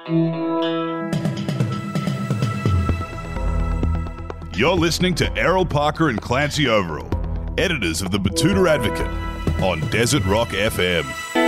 You're listening to Errol Parker and Clancy Overall, editors of the Betoota Advocate, on Desert Rock FM.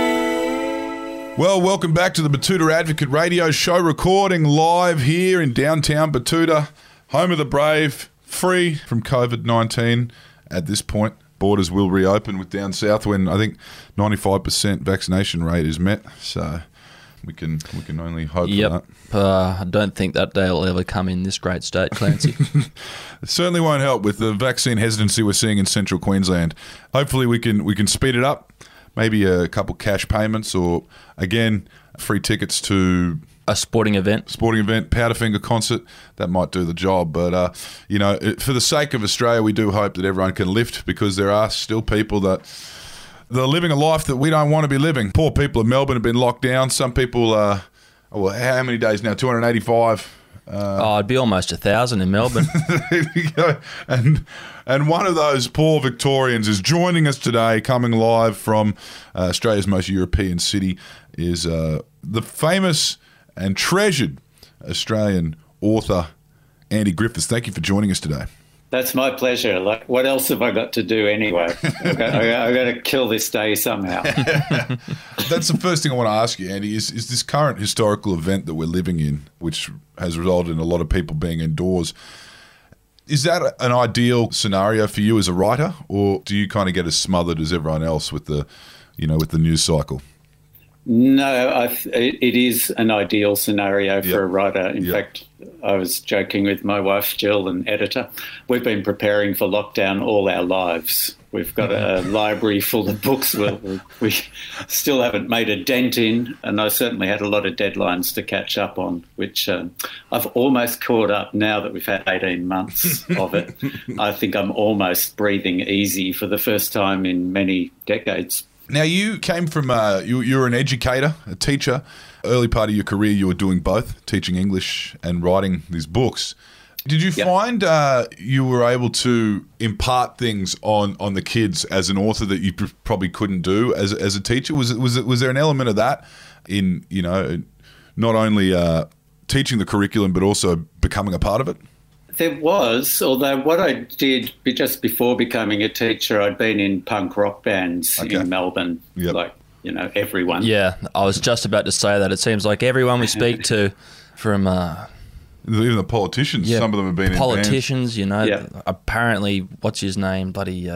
Well, welcome back to the Betoota Advocate radio show, recording live here in downtown Betoota, home of the brave, free from COVID-19 at this point. Borders will reopen with down south when I think 95% vaccination rate is met, so we can only hope for that. I don't think that day will ever come in this great state, Clancy. It certainly won't help with the vaccine hesitancy we're seeing in central Queensland. Hopefully we can speed it up, maybe a couple cash payments or, again, free tickets to a sporting event, Powderfinger concert. That might do the job. But, for the sake of Australia, we do hope that everyone can lift, because there are still people that they're living a life that we don't want to be living. Poor people in Melbourne have been locked down. Some people how many days now? 285. It'd be almost 1,000 in Melbourne. There you go. And one of those poor Victorians is joining us today, coming live from Australia's most European city, is the famous and treasured Australian author, Andy Griffiths. Thank you for joining us today. That's my pleasure. Like, what else have I got to do anyway? I've got to kill this day somehow. That's the first thing I want to ask you, Andy, is this current historical event that we're living in, which has resulted in a lot of people being indoors, is that an ideal scenario for you as a writer, or do you kind of get as smothered as everyone else with the news cycle? No, it is an ideal scenario for a writer. In fact, I was joking with my wife, Jill, an editor. We've been preparing for lockdown all our lives. We've got a library full of books we still haven't made a dent in, and I certainly had a lot of deadlines to catch up on, which I've almost caught up now that we've had 18 months of it. I think I'm almost breathing easy for the first time in many decades. Now, you came from, you're an educator, a teacher. Early part of your career, you were doing both, teaching English and writing these books. Did you find you were able to impart things on the kids as an author that you probably couldn't do as a teacher? Was there an element of that in, not only teaching the curriculum but also becoming a part of it? There was, although what I did just before becoming a teacher, I'd been in punk rock bands in Melbourne, like, everyone. Yeah, I was just about to say that. It seems like everyone we speak to from... even the politicians, some of them have been politicians, in bands. Apparently, what's his name,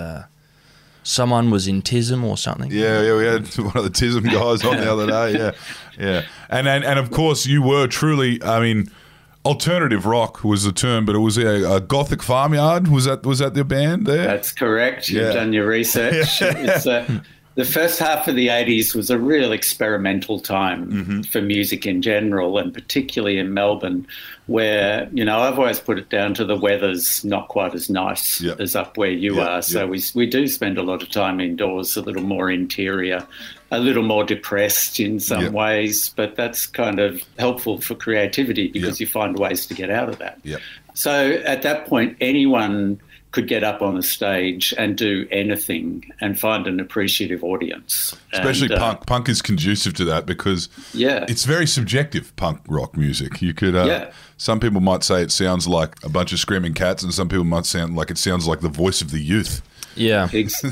someone was in TISM or something. Yeah, we had one of the TISM guys on the other day, yeah. And of course, you were truly, alternative rock was the term, but it was a Gothic Farmyard. Was that the band there? That's correct. You've done your research. The first half of the 80s was a real experimental time for music in general, and particularly in Melbourne, where, I've always put it down to the weather's not quite as nice as up where you are. So we do spend a lot of time indoors, a little more interior, a little more depressed in some ways, but that's kind of helpful for creativity because you find ways to get out of that. So at that point, anyone could get up on a stage and do anything and find an appreciative audience. Especially punk. Punk is conducive to that because it's very subjective, punk rock music. You could, some people might say it sounds like a bunch of screaming cats, and some people might sound like it sounds like the voice of the youth. Yeah.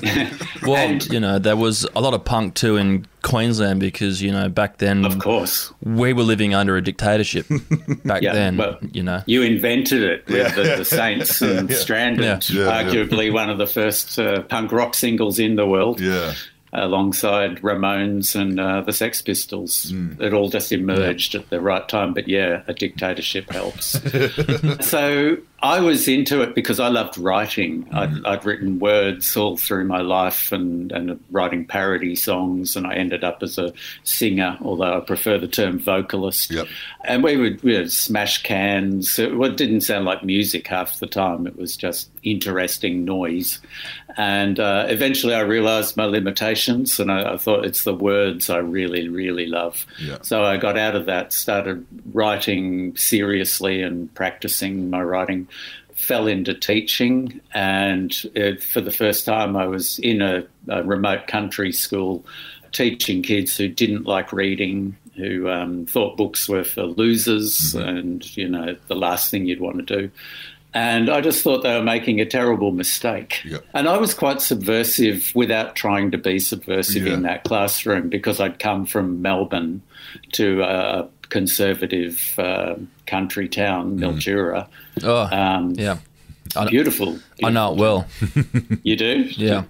Well, there was a lot of punk too in Queensland because, back then... Of course. We were living under a dictatorship back then, well, You invented it with the Saints and Stranded, arguably one of the first punk rock singles in the world. Yeah. Alongside Ramones and the Sex Pistols. It all just emerged at the right time. But a dictatorship helps. So I was into it because I loved writing. I'd written words all through my life and writing parody songs, and I ended up as a singer, although I prefer the term vocalist. And we would smash cans. It didn't sound like music half the time. It was just interesting noise. And eventually I realised my limitations, and I thought it's the words I really, really love. So I got out of that, started writing seriously and practising my writing, fell into teaching, and for the first time I was in a remote country school teaching kids who didn't like reading, who thought books were for losers and, you know, the last thing you'd want to do. And I just thought they were making a terrible mistake. Yeah. And I was quite subversive without trying to be subversive in that classroom, because I'd come from Melbourne to a conservative country town, Mildura. Yeah. Beautiful. I know it well. You do? Yeah.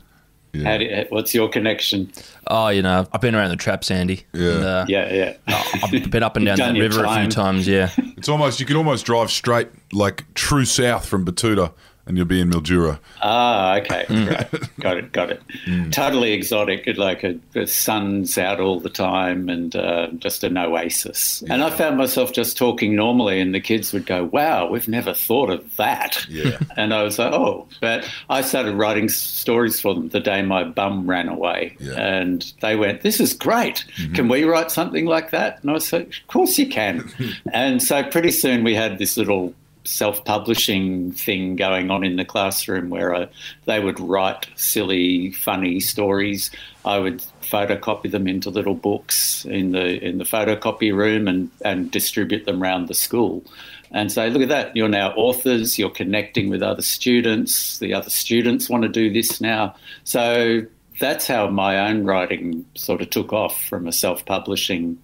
What's your connection? Oh, you know, I've been around the traps, Andy. Yeah. And, Yeah. I've been up and down that river a few times, yeah. It's almost, you can almost drive straight, like true south from Batuta, and you'll be in Mildura. Ah, okay. Right. Got it. Totally exotic, like the sun's out all the time and just an oasis. Yeah. And I found myself just talking normally, and the kids would go, wow, we've never thought of that. Yeah. And I was like, oh. But I started writing stories for them the day my bum ran away. Yeah. And they went, this is great. Can we write something like that? And I was like, of course you can. And so pretty soon we had this little self-publishing thing going on in the classroom where they would write silly, funny stories. I would photocopy them into little books in the photocopy room and distribute them around the school and say, look at that, you're now authors, you're connecting with other students, the other students want to do this now. So that's how my own writing sort of took off from a self-publishing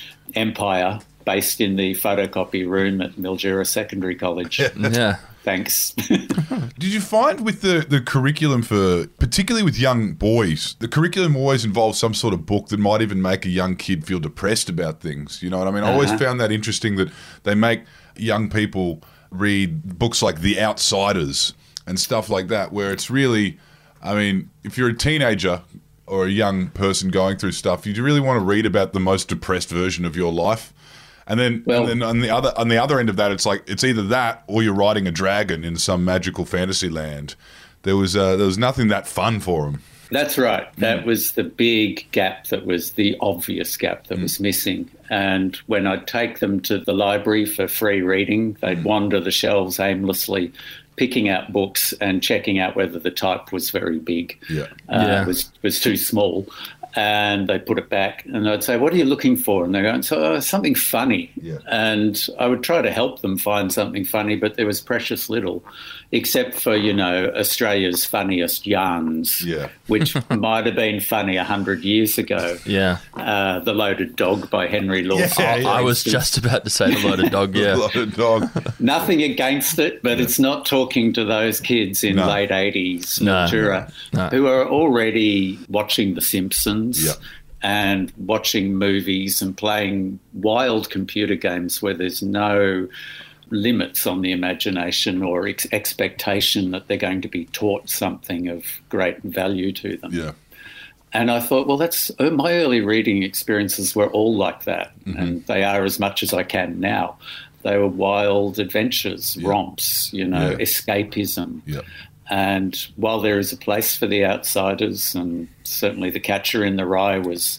empire based in the photocopy room at Mildura Secondary College. Yeah. Thanks. Did you find with the curriculum for, particularly with young boys, the curriculum always involves some sort of book that might even make a young kid feel depressed about things? You know what I mean? I always found that interesting that they make young people read books like The Outsiders and stuff like that, where it's really, I mean, if you're a teenager or a young person going through stuff, you really want to read about the most depressed version of your life. And then on the other end of that, it's like it's either that or you're riding a dragon in some magical fantasy land. There was nothing that fun for them. That's right. That was the big gap. That was the obvious gap that was missing. And when I'd take them to the library for free reading, they'd wander the shelves aimlessly, picking out books and checking out whether the type was very big, was too small. And they'd put it back and I'd say, what are you looking for? And they're going, something funny. Yeah. And I would try to help them find something funny, but there was precious little, except for, you know, Australia's funniest yarns, which might have been funny 100 years ago. Yeah. The Loaded Dog by Henry Lawson. I was just about to say The Loaded Dog, The Loaded Dog. Nothing against it, but it's not talking to those kids in late 80s, Mildura, who are already watching The Simpsons. And watching movies and playing wild computer games where there's no limits on the imagination or expectation that they're going to be taught something of great value to them. Yeah. And I thought, well, that's my early reading experiences were all like that, and they are as much as I can now. They were wild adventures, romps, you know, escapism. Yeah. And while there is a place for The Outsiders, and certainly The Catcher in the Rye was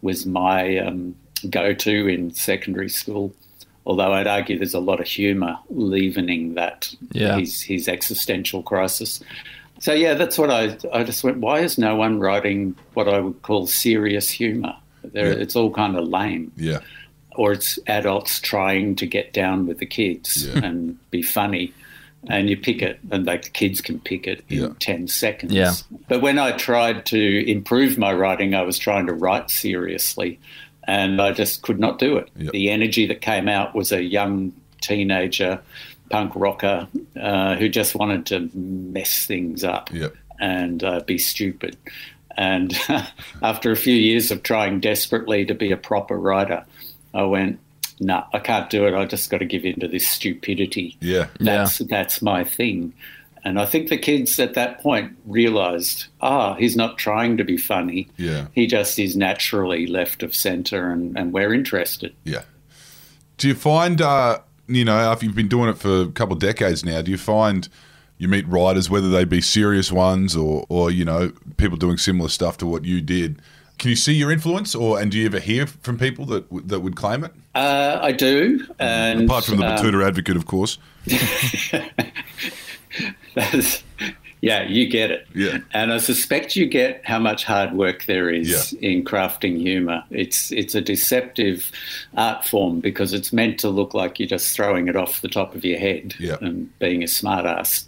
my go-to in secondary school, although I'd argue there's a lot of humour leavening that, his existential crisis. So, that's what I just went, why is no one writing what I would call serious humour? It's all kind of lame. Yeah. Or it's adults trying to get down with the kids and be funny. And you pick it, and the kids can pick it in 10 seconds. Yeah. But when I tried to improve my writing, I was trying to write seriously, and I just could not do it. Yep. The energy that came out was a young teenager punk rocker who just wanted to mess things up and be stupid. And after a few years of trying desperately to be a proper writer, I went, no, I can't do it. I just got to give in to this stupidity. Yeah. That's my thing. And I think the kids at that point realised, he's not trying to be funny. Yeah. He just is naturally left of centre and we're interested. Yeah. Do you find, after you've been doing it for a couple of decades now, do you find you meet writers, whether they be serious ones or people doing similar stuff to what you did, can you see your influence, and do you ever hear from people that would claim it? I do. And, apart from the Batuta Advocate, of course. Yeah, you get it. Yeah. And I suspect you get how much hard work there is in crafting humour. It's a deceptive art form because it's meant to look like you're just throwing it off the top of your head and being a smart ass.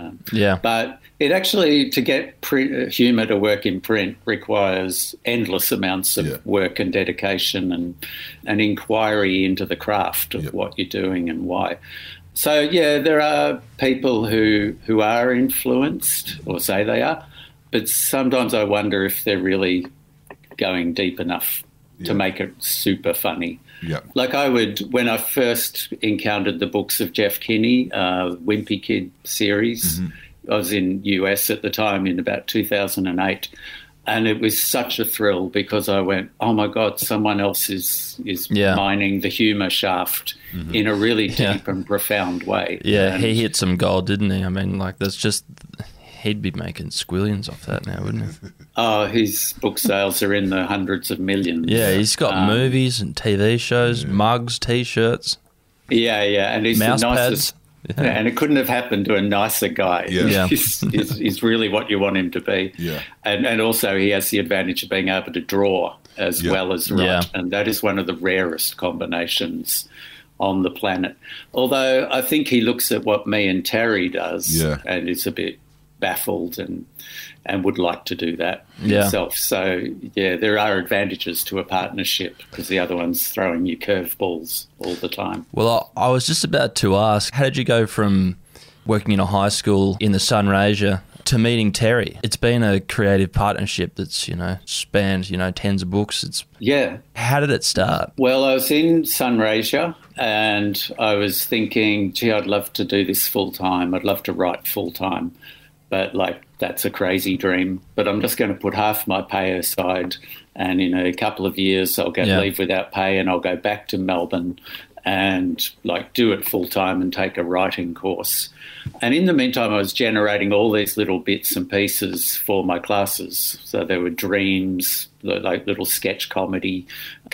But it actually, to get humour to work in print requires endless amounts of work and dedication and an inquiry into the craft of what you're doing and why. So, there are people who are influenced or say they are, but sometimes I wonder if they're really going deep enough to make it super funny. Yeah. Like when I first encountered the books of Jeff Kinney, Wimpy Kid series, I was in US at the time in about 2008. And it was such a thrill because I went, oh, my God, someone else is mining the humour shaft in a really deep and profound way. Yeah, and he hit some gold, didn't he? I mean, like, that's just... He'd be making squillions off that now, wouldn't he? Oh, his book sales are in the hundreds of millions. Yeah, he's got movies and TV shows, mugs, T-shirts. Yeah, and he's mouse the nicest... pads. Yeah, and it couldn't have happened to a nicer guy. Yeah. He's really what you want him to be. Yeah. And also he has the advantage of being able to draw as well as write. Yeah. And that is one of the rarest combinations on the planet. Although I think he looks at what me and Terry does and is a bit baffled and would like to do that himself. So, there are advantages to a partnership because the other one's throwing you curveballs all the time. Well, I was just about to ask, how did you go from working in a high school in the Sunraysia to meeting Terry? It's been a creative partnership that's, spanned, tens of books. How did it start? Well, I was in Sunraysia and I was thinking, gee, I'd love to do this full time. I'd love to write full time. But, that's a crazy dream. But I'm just going to put half my pay aside and in a couple of years I'll get leave without pay and I'll go back to Melbourne and, do it full-time and take a writing course. And in the meantime, I was generating all these little bits and pieces for my classes. So there were dreams, like little sketch comedy,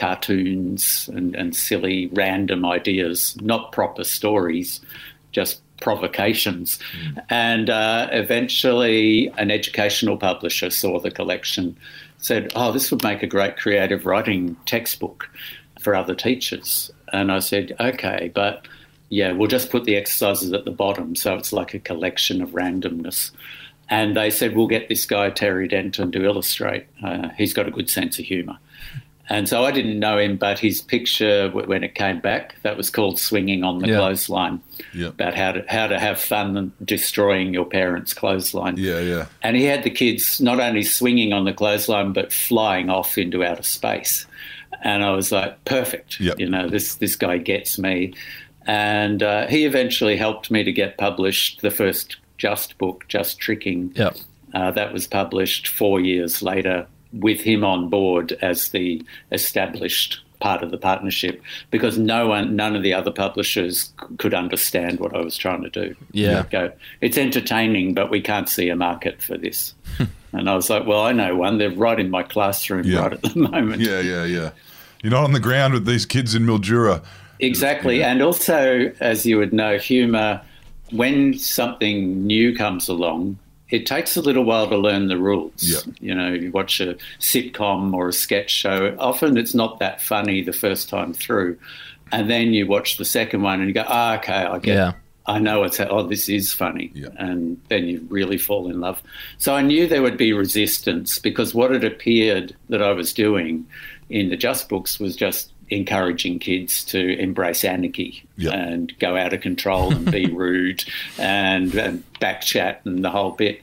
cartoons and silly random ideas, not proper stories, just provocations. And eventually an educational publisher saw the collection, said, oh, this would make a great creative writing textbook for other teachers. And I said, okay, but we'll just put the exercises at the bottom so it's like a collection of randomness. And they said, we'll get this guy Terry Denton to illustrate. He's got a good sense of humour. And so I didn't know him, but his picture, when it came back, that was called Swinging on the Clothesline, about how to have fun destroying your parents' clothesline. Yeah. And he had the kids not only swinging on the clothesline, but flying off into outer space. And I was like, perfect. Yep. This guy gets me. And he eventually helped me to get published the first Just book, Just Tricking. Yep. That was published 4 years later, with him on board as the established part of the partnership, because none of the other publishers could understand what I was trying to do. Yeah. Go, it's entertaining, but we can't see a market for this. And I was like, well, I know one. They're right in my classroom right at the moment. Yeah. You're not on the ground with these kids in Mildura. Exactly. And also, as you would know, humour, when something new comes along, it takes a little while to learn the rules. Yeah. You watch a sitcom or a sketch show. Often it's not that funny the first time through. And then you watch the second one and you go, okay, I get it. I know this is funny. Yeah. And then you really fall in love. So I knew there would be resistance because what it appeared that I was doing in the Just books was just encouraging kids to embrace anarchy and go out of control and be rude and backchat and the whole bit.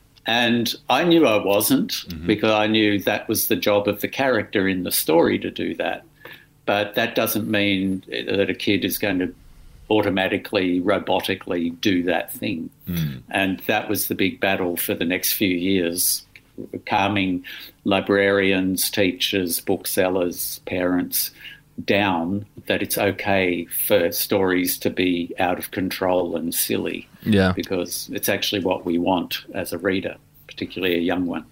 And I knew I wasn't because I knew that was the job of the character in the story to do that. But that doesn't mean that a kid is going to automatically, robotically do that thing. And that was the big battle for the next few years, calming librarians, teachers, booksellers, parents down that it's okay for stories to be out of control and silly. Yeah. Because it's actually what we want as a reader, particularly a young one.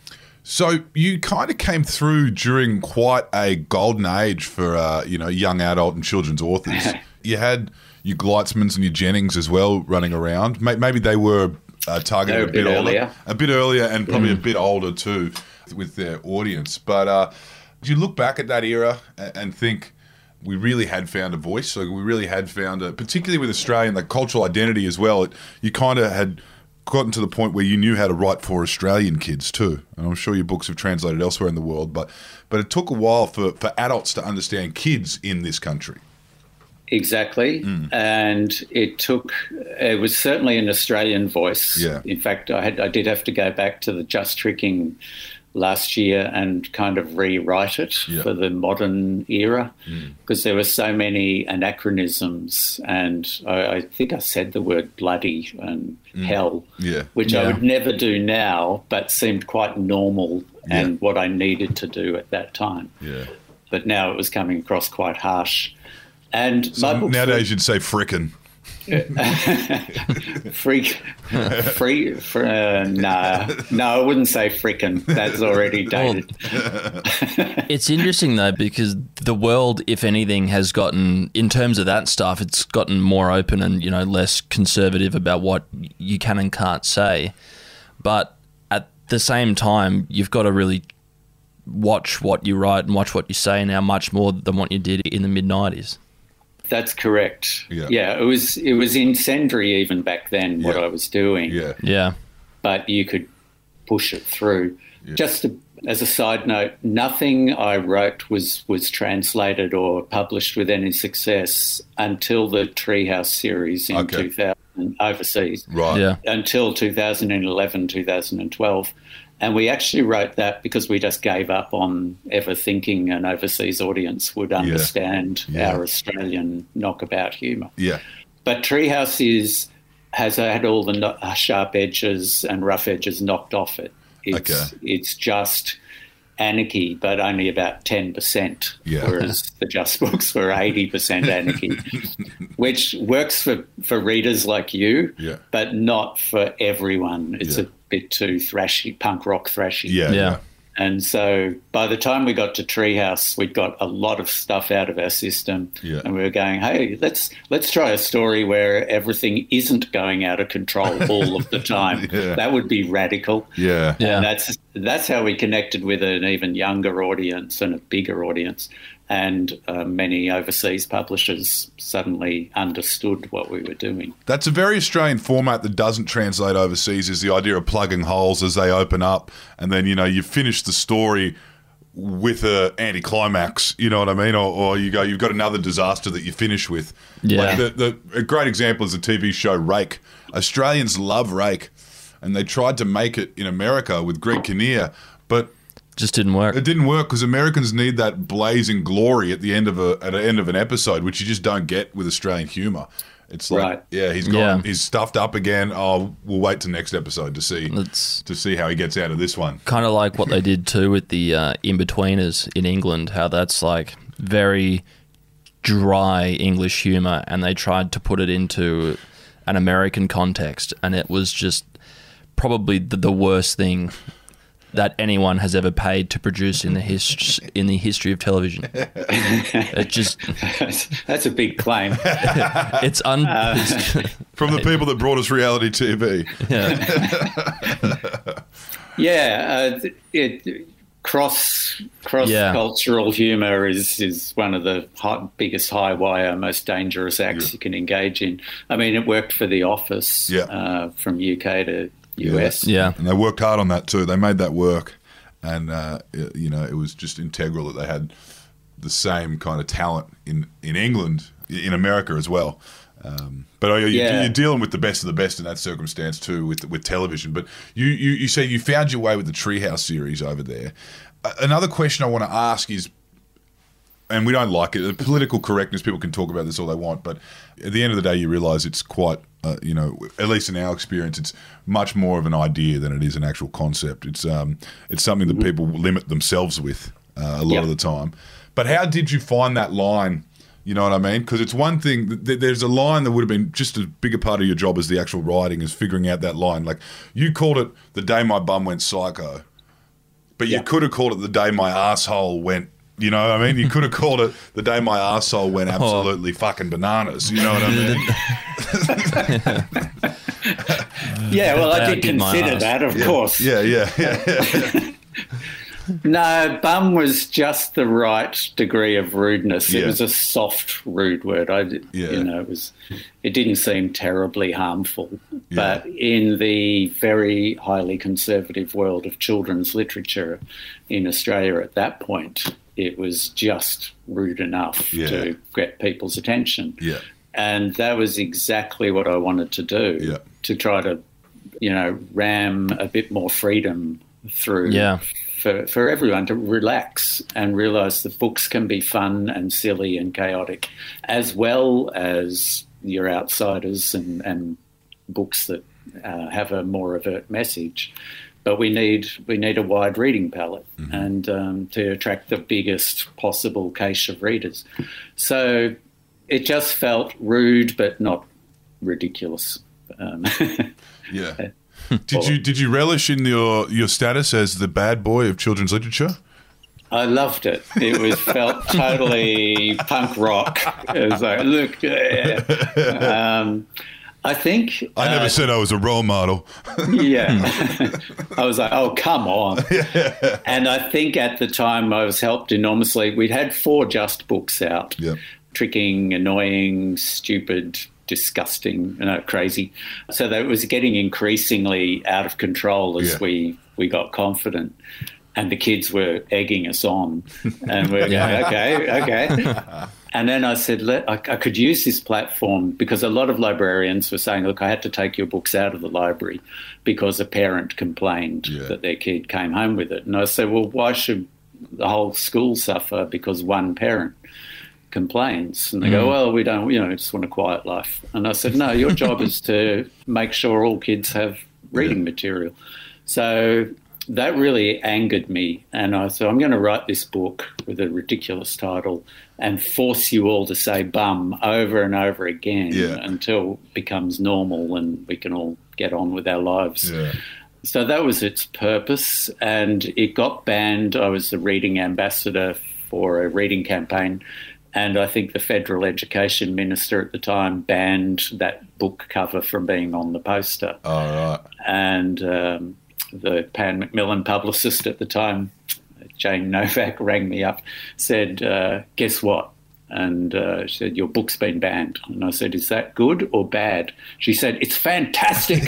So you kind of came through during quite a golden age for, young adult and children's authors. You had your Gleitzmans and your Jennings as well running around. Maybe they were targeted a bit earlier, and probably a bit older too with their audience. But do you look back at that era and think we really had found a voice? Like, we really had found particularly with Australian, like, cultural identity as well. You kind of had gotten to the point where you knew how to write for Australian kids too. And I'm sure your books have translated elsewhere in the world, but it took a while for adults to understand kids in this country. Exactly. And it was certainly an Australian voice. Yeah. In fact, I did have to go back to the Just Tricking last year and kind of rewrite it for the modern era, because there were so many anachronisms, and I think I said the word bloody and hell, which I would never do now, but seemed quite normal and what I needed to do at that time. Yeah. But now it was coming across quite harsh. And so nowadays you'd say frickin'. No, I wouldn't say frickin'. That's already dated. It's interesting though, because the world, if anything, has gotten, in terms of that stuff, it's gotten more open and, less conservative about what you can and can't say. But at the same time, you've got to really watch what you write and watch what you say now much more than what you did in the mid-90s. That's correct. Yeah, it was incendiary even back then, what I was doing. Yeah. But you could push it through. Just as a side note, nothing I wrote was translated or published with any success until the Treehouse series in 2000 overseas. Right. Yeah. Until 2011, 2012. And we actually wrote that because we just gave up on ever thinking an overseas audience would understand our Australian knockabout humour. Yeah. But Treehouse has had all the sharp edges and rough edges knocked off it. It's just anarchy, but only about 10%, whereas the Just books were 80% anarchy, which works for readers like you, but not for everyone. It's a bit too thrashy, punk rock thrashy. Yeah. And so by the time we got to Treehouse, we'd got a lot of stuff out of our system, and we were going, hey, let's try a story where everything isn't going out of control all of the time. That would be radical. Yeah. And that's how we connected with an even younger audience and a bigger audience. And many overseas publishers suddenly understood what we were doing. That's a very Australian format that doesn't translate overseas, is the idea of plugging holes as they open up. And then, you finish the story with a anticlimax, you know what I mean? Or you've got another disaster that you finish with. Yeah. Like a great example is the TV show Rake. Australians love Rake, and they tried to make it in America with Greg Kinnear, but just didn't work. It didn't work because Americans need that blazing glory at the end of an episode, which you just don't get with Australian humour. It's like, he's stuffed up again. Oh, we'll wait till next episode to see how he gets out of this one. Kind of like what they did too with the In-Betweeners in England, how that's like very dry English humour, and they tried to put it into an American context, and it was just probably the worst thing that anyone has ever paid to produce in the history of television. It just that's a big claim. It's from the people that brought us reality TV. Cross cultural humour is one of the biggest high wire, most dangerous acts you can engage in. I mean, it worked for The Office from UK to US. Yeah. And they worked hard on that too. They made that work. And, it was just integral that they had the same kind of talent in England, in America as well. But you're dealing with the best of the best in that circumstance too with television. But you say you found your way with the Treehouse series over there. Another question I want to ask is, and we don't like it, the political correctness, people can talk about this all they want, but at the end of the day you realise it's quite, at least in our experience, it's much more of an idea than it is an actual concept. It's something that people limit themselves with a lot of the time. But how did you find that line? You know what I mean? Because it's one thing, there's a line that would have been just as big a part of your job as the actual writing, is figuring out that line. Like, you called it The Day My Bum Went Psycho, but you could have called it The Day My Asshole Went, you know what I mean? You could have called it The Day My Arsehole Went Absolutely Fucking Bananas, you know what I mean? Yeah, well, I They did outdid my consider ass. that, of course. Yeah. No, bum was just the right degree of rudeness. Yeah. It was a soft, rude word. It didn't seem terribly harmful. But in the very highly conservative world of children's literature in Australia at that point, it was just rude enough to get people's attention. Yeah. And that was exactly what I wanted to do, to try to, ram a bit more freedom through for everyone to relax and realise that books can be fun and silly and chaotic, as well as your outsiders and books that have a more overt message. But we need a wide reading palette and to attract the biggest possible cache of readers. So it just felt rude, but not ridiculous. Yeah. Did you relish in your status as the bad boy of children's literature? I loved it. It felt totally punk rock. It was like, look, I think I never said I was a role model. Yeah. I was like, oh, come on. And I think at the time I was helped enormously. We'd had 4 Just books out. Yep. Tricking, annoying, stupid, disgusting, crazy. So that it was getting increasingly out of control as we got confident. And the kids were egging us on. And we were going, okay. And then I said, I could use this platform because a lot of librarians were saying, look, I had to take your books out of the library because a parent complained that their kid came home with it. And I said, well, why should the whole school suffer because one parent complains? And they go, well, we don't, just want a quiet life. And I said, no, your job is to make sure all kids have reading material. So that really angered me. And I said, I'm going to write this book with a ridiculous title and force you all to say bum over and over again until it becomes normal and we can all get on with our lives. Yeah. So that was its purpose, and it got banned. I was the reading ambassador for a reading campaign, and I think the Federal Education Minister at the time banned that book cover from being on the poster. Oh, right. And the Pan Macmillan publicist at the time, Jane Novak, rang me up, said, guess what? And she said, your book's been banned. And I said, is that good or bad? She said, it's fantastic.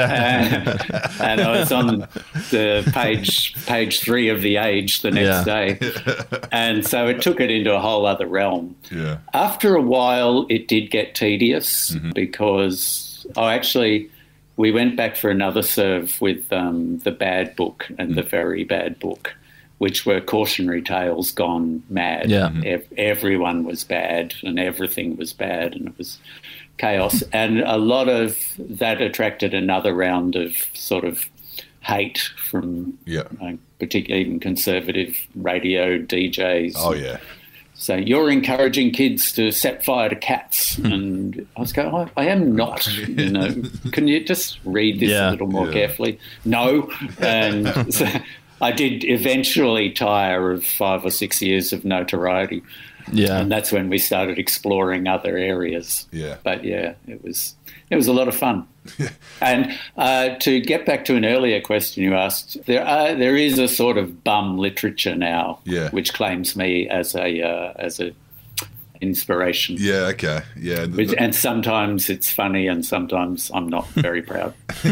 And I was on the page 3 of The Age the next day. And so it took it into a whole other realm. Yeah. After a while, it did get tedious because we went back for another serve with the bad book and the very bad book, which were cautionary tales gone mad. Yeah. Everyone was bad and everything was bad and it was chaos. And a lot of that attracted another round of sort of hate from particularly even conservative radio DJs. Oh, yeah. So you're encouraging kids to set fire to cats. And I was going, I am not, Can you just read this a little more carefully? No. And so I did eventually tire of 5 or 6 years of notoriety. Yeah. And that's when we started exploring other areas. Yeah. But it was a lot of fun. And to get back to an earlier question you asked, there is a sort of bum literature now, which claims me as a inspiration. Yeah, okay. Yeah. And sometimes it's funny and sometimes I'm not very proud.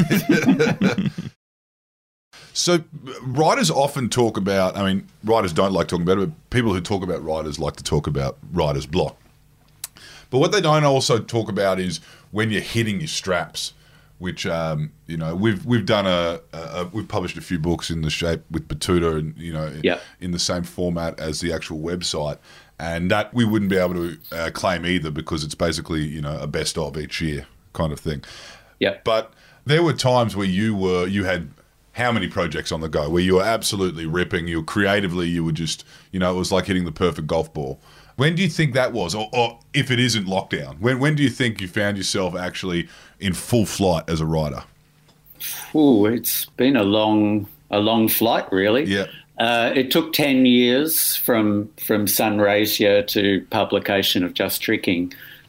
So writers often talk about, writers don't like talking about it, but people who talk about writers like to talk about writer's block. But what they don't also talk about is when you're hitting your straps, which, we've done we've published a few books in the shape with Batuta and, in the same format as the actual website. And that we wouldn't be able to claim either because it's basically, a best of each year kind of thing. Yeah. But there were times where you had how many projects on the go where you were absolutely ripping, you were creatively, you were just, it was like hitting the perfect golf ball. When do you think that was? Or if it isn't lockdown, when do you think you found yourself actually in full flight as a writer? Ooh, it's been a long flight, really. Yeah. It took 10 years from Sunraysia to publication of Just Tricking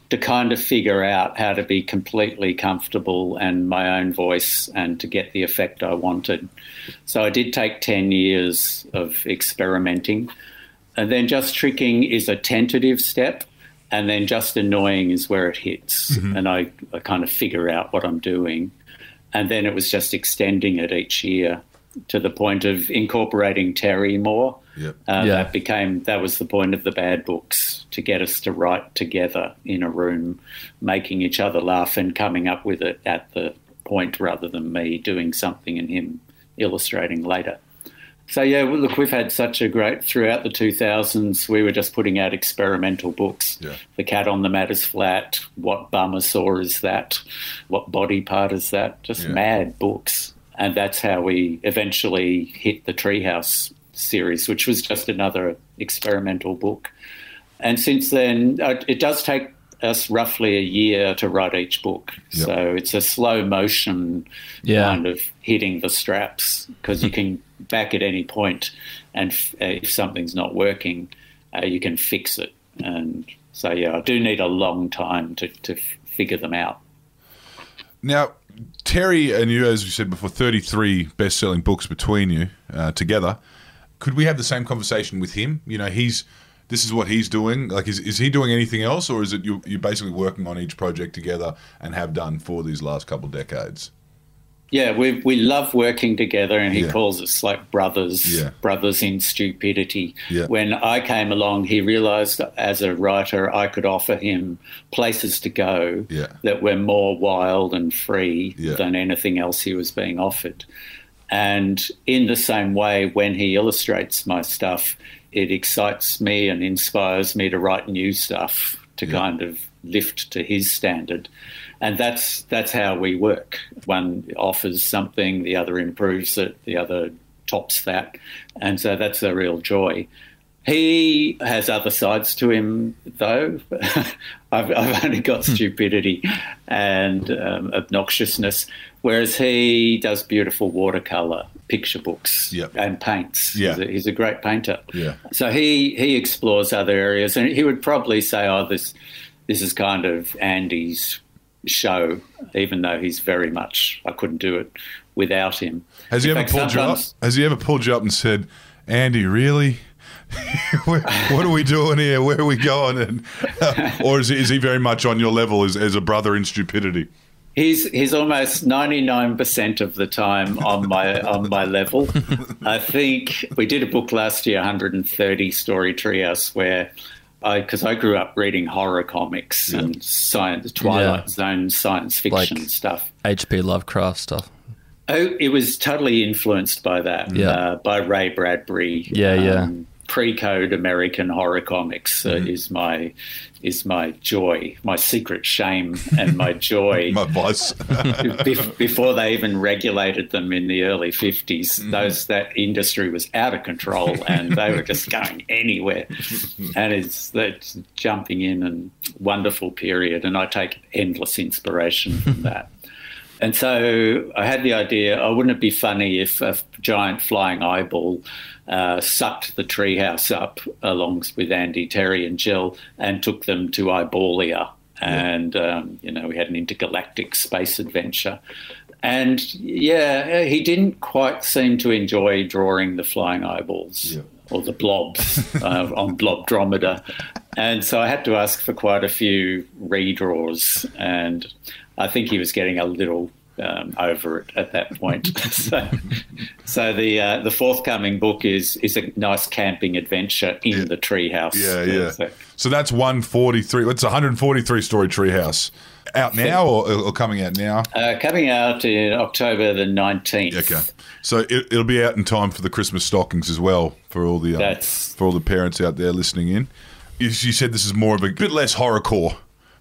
to kind of figure out how to be completely comfortable and my own voice and to get the effect I wanted. So I did take 10 years of experimenting. And then Just Tricking is a tentative step, and then Just Annoying is where it hits. Mm-hmm. And I kind of figure out what I'm doing. And then it was just extending it each year to the point of incorporating Terry more. Yep. That was the point of the Bad Books, to get us to write together in a room, making each other laugh and coming up with it at the point rather than me doing something and him illustrating later. So, yeah, look, we've had such a great, throughout the 2000s, we were just putting out experimental books. Yeah. The Cat on the Mat is Flat, What Bummer Saw Is That, What Body Part Is That, just mad books. And that's how we eventually hit the Treehouse series, which was just another experimental book. And since then, it does take us roughly a year to write each book. Yep. So it's a slow motion kind of hitting the straps, because you can back at any point, and if something's not working, you can fix it. And so, I do need a long time to figure them out. Now, Terry and you, as you said before, 33 best-selling books between you together. Could we have the same conversation with him? You know, this is what he's doing. Like, is he doing anything else, or is it you're basically working on each project together and have done for these last couple of decades? Yeah, we love working together, and he calls us like brothers, brothers in stupidity. Yeah. When I came along, he realised as a writer I could offer him places to go that were more wild and free than anything else he was being offered. And in the same way, when he illustrates my stuff, it excites me and inspires me to write new stuff to kind of lift to his standard. And that's how we work. One offers something, the other improves it, the other tops that. And so that's a real joy. He has other sides to him, though. I've only got stupidity and obnoxiousness, whereas he does beautiful watercolour picture books and paints. Yeah. He's a great painter. Yeah. So he explores other areas, and he would probably say, this is kind of Andy's show, even though he's very much, I couldn't do it without him. Has he ever pulled you up and said, Andy, really? What are we doing here? Where are we going? And, or is he very much on your level as a brother in stupidity? He's almost 99% of the time on my level. I think we did a book last year, 130 Story Treehouse, where because I grew up reading horror comics and science, Twilight Zone science fiction like stuff. H.P. Lovecraft stuff. Oh, it was totally influenced by that, by Ray Bradbury. Pre-code American horror comics is my joy, my secret shame, and my joy. My vice. Before they even regulated them in the early 50s, that industry was out of control, and they were just going anywhere. And it's jumping in, and wonderful period, and I take endless inspiration from that. And so I had the idea, wouldn't it be funny if a giant flying eyeball sucked the treehouse up along with Andy, Terry and Jill and took them to Eyeballia. And, we had an intergalactic space adventure. And, he didn't quite seem to enjoy drawing the flying eyeballs or the blobs on Blobdrometer. And so I had to ask for quite a few redraws, and I think he was getting a little over it at that point. so the forthcoming book is a nice camping adventure in the treehouse. So that's 143. It's 143 story treehouse. Out now or coming out now? Coming out in October the 19th. Okay. So it'll be out in time for the Christmas stockings as well for all the parents out there listening in. You said this is more of a bit less horrorcore.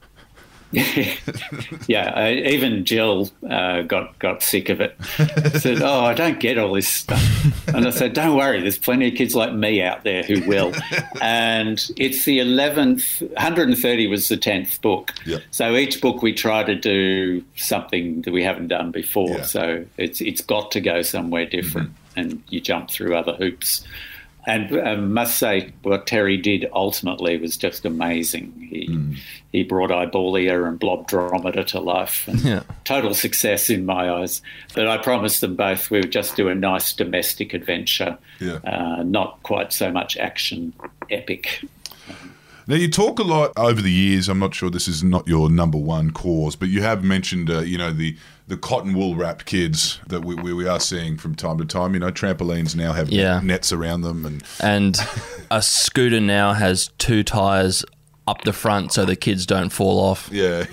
Even Jill got sick of it. Said, I don't get all this stuff. And I said, don't worry, there's plenty of kids like me out there who will. And it's the 11th, 130 was the 10th book. Yep. So each book we try to do something that we haven't done before. So it's got to go somewhere different, and you jump through other hoops. And I must say, what Terry did ultimately was just amazing. He brought Ibolia and Blobdrometer to life. And total success in my eyes. But I promised them both we would just do a nice domestic adventure, not quite so much action epic. Now, you talk a lot over the years. I'm not sure this is not your number one cause, but you have mentioned, the cotton wool wrapped kids that we are seeing from time to time. Trampolines now have nets around them. And a scooter now has 2 tyres up the front so the kids don't fall off. Yeah.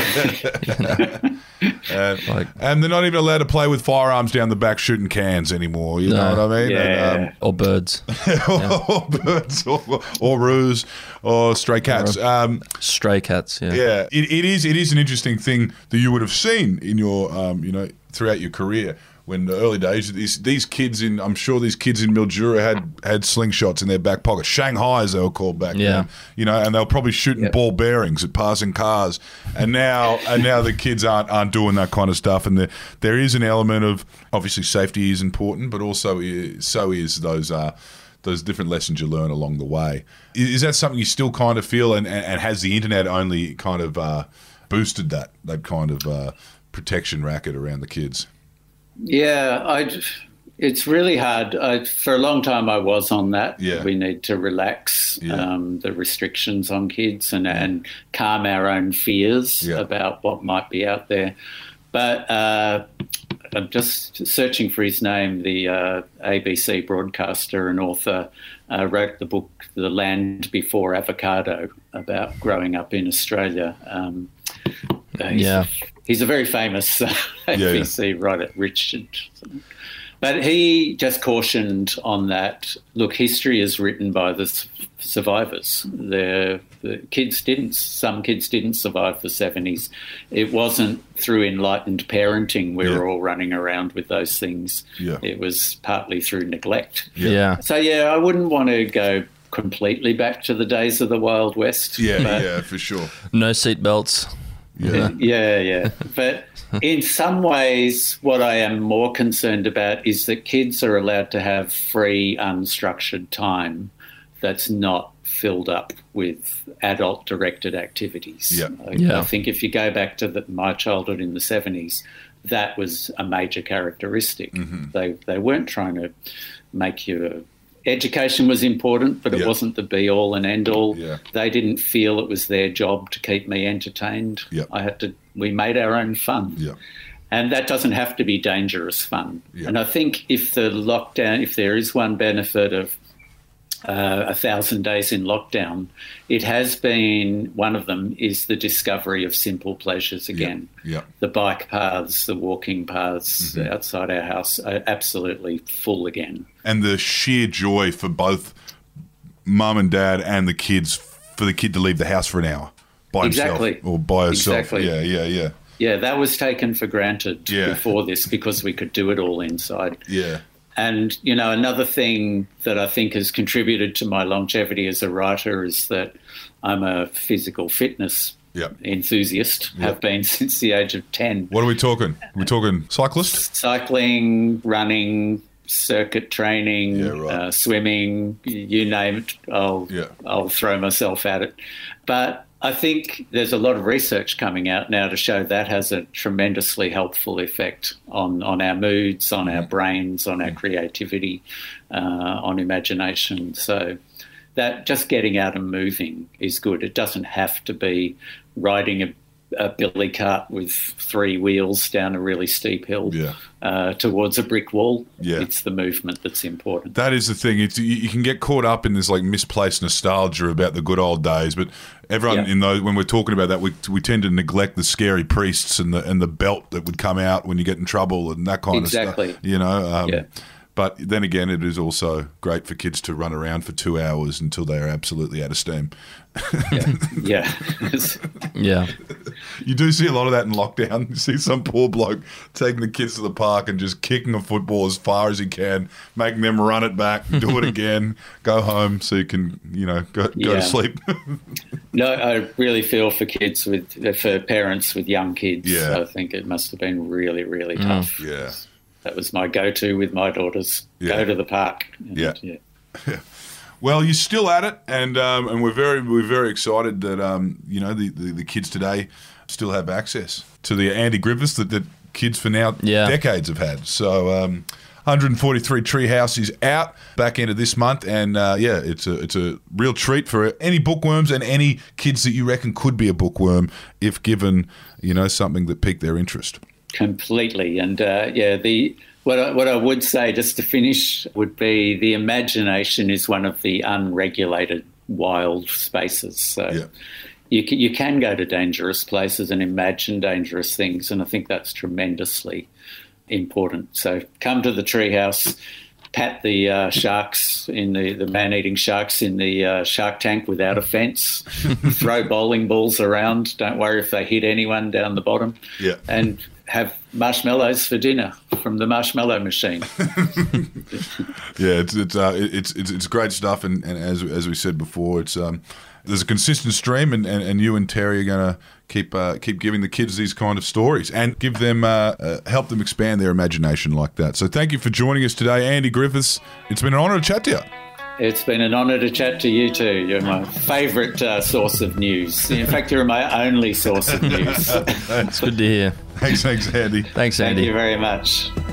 And they're not even allowed to play with firearms down the back shooting cans anymore. You know what I mean? Yeah. And, or birds. or birds, or roos, or stray cats. Stray cats, yeah. Yeah, it is an interesting thing that you would have seen in your, throughout your career. When the early days, these kids I'm sure these kids in Mildura had slingshots in their back pocket. Shanghai, as they were called back then. And they were probably shooting ball bearings at passing cars. And now the kids aren't doing that kind of stuff. And there is an element of, obviously safety is important, but also so is those different lessons you learn along the way. Is that something you still kind of feel, and has the internet only kind of boosted that kind of protection racket around the kids? Yeah, it's really hard. For a long time I was on that. Yeah. We need to relax the restrictions on kids and calm our own fears about what might be out there. But I'm just searching for his name. The ABC broadcaster and author wrote the book The Land Before Avocado about growing up in Australia. He's a very famous ABC writer, Richard. But he just cautioned on that. Look, history is written by the survivors. Some kids didn't survive the 70s. It wasn't through enlightened parenting we were all running around with those things. Yeah. It was partly through neglect. Yeah. So, I wouldn't want to go completely back to the days of the Wild West. Yeah, for sure. No seatbelts. Yeah. But in some ways, what I am more concerned about is that kids are allowed to have free, unstructured time that's not filled up with adult-directed activities. I think if you go back to my childhood in the 70s, that was a major characteristic. Mm-hmm. They weren't trying to make you... Education was important, but it wasn't the be-all and end-all. Yeah. They didn't feel it was their job to keep me entertained. Yeah. We made our own fun. Yeah. And that doesn't have to be dangerous fun. Yeah. And I think if there is one benefit of 1,000 days in lockdown, it has been, one of them is the discovery of simple pleasures again. Yeah. The bike paths, the walking paths outside our house are absolutely full again. And the sheer joy for both mum and dad and the kids, for the kid to leave the house for an hour by himself or by herself. Exactly. Yeah. Yeah, that was taken for granted before this because we could do it all inside. Yeah. And, another thing that I think has contributed to my longevity as a writer is that I'm a physical fitness enthusiast, have been since the age of 10. What are we talking? We're talking cyclist? Cycling, running, circuit training, swimming, you name it, I'll throw myself at it. But I think there's a lot of research coming out now to show that has a tremendously helpful effect on our moods, on our brains, on our creativity, on imagination. So that just getting out and moving is good. It doesn't have to be riding a billy cart with 3 wheels down a really steep hill towards a brick wall. Yeah. It's the movement that's important. That is the thing. You can get caught up in this misplaced nostalgia about the good old days, but everyone in those, when we're talking about that, we tend to neglect the scary priests and the belt that would come out when you get in trouble and that kind of stuff. Exactly. But then again, it is also great for kids to run around for 2 hours until they are absolutely out of steam. Yeah. You do see a lot of that in lockdown. You see some poor bloke taking the kids to the park and just kicking a football as far as he can, making them run it back, do it again, go home so you can, go to sleep. No, I really feel for parents with young kids. Yeah. I think it must have been really, really tough. Yeah. That was my go-to with my daughters. Go to the park. Well, you're still at it, and we're very excited that the kids today still have access to the Andy Griffiths that kids for now decades have had. So 143 Treehouse is out back end of this month, and it's a real treat for any bookworms and any kids that you reckon could be a bookworm if given something that piqued their interest. Completely, and what I would say, just to finish, would be the imagination is one of the unregulated wild spaces. So you can go to dangerous places and imagine dangerous things, and I think that's tremendously important. So come to the Treehouse, pat the sharks in the man-eating sharks in the shark tank without a fence, throw bowling balls around. Don't worry if they hit anyone down the bottom. Yeah. And have marshmallows for dinner from the marshmallow machine. Yeah, it's great stuff, and as we said before, it's there's a consistent stream, and you and Terry are going to keep giving the kids these kind of stories and give them help them expand their imagination like that. So thank you for joining us today, Andy Griffiths. It's been an honour to chat to you. It's been an honour to chat to you too. You're my favourite source of news. In fact, you're my only source of news. It's good to hear. Thanks, Andy. Thanks, Andy. Thank you very much.